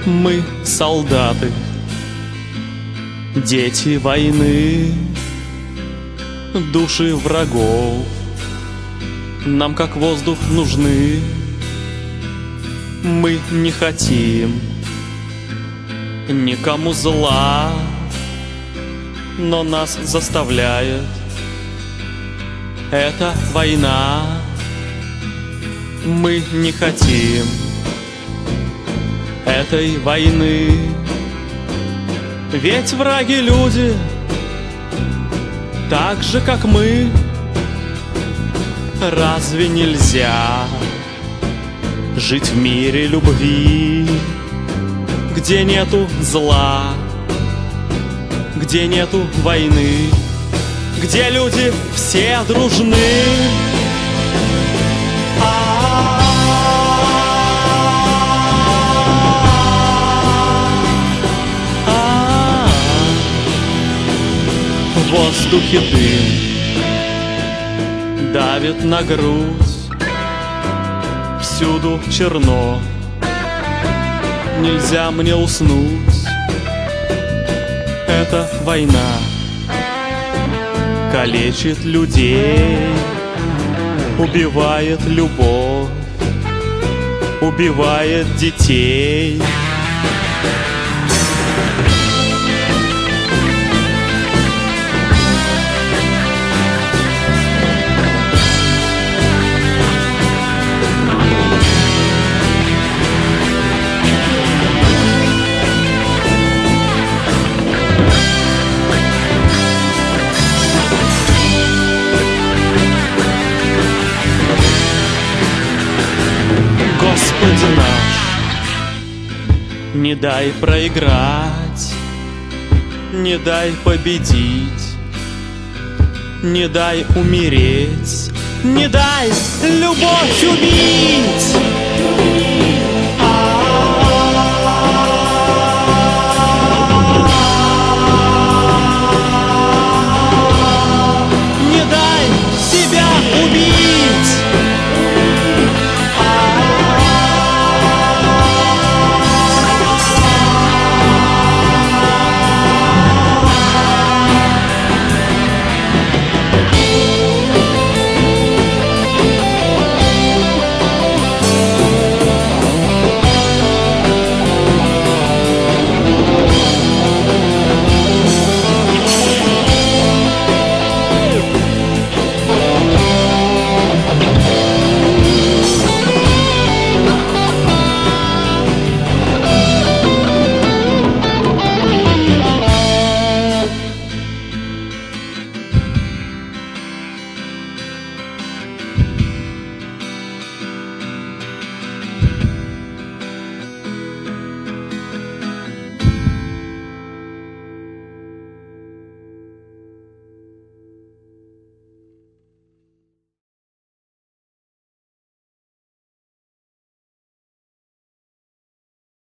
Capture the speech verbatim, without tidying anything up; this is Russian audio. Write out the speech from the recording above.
Мы солдаты, дети войны, души врагов нам как воздух нужны. Мы не хотим никому зла, но нас заставляет эта война. Мы не хотим этой войны, ведь враги люди, так же, как мы. Разве нельзя жить в мире любви, где нету зла, где нету войны, где люди все дружны? В воздухе дым давит на грудь, всюду черно, нельзя мне уснуть. Эта война калечит людей, убивает любовь, убивает детей. Господи наш, не дай проиграть, не дай победить, не дай умереть, не дай любовь убить.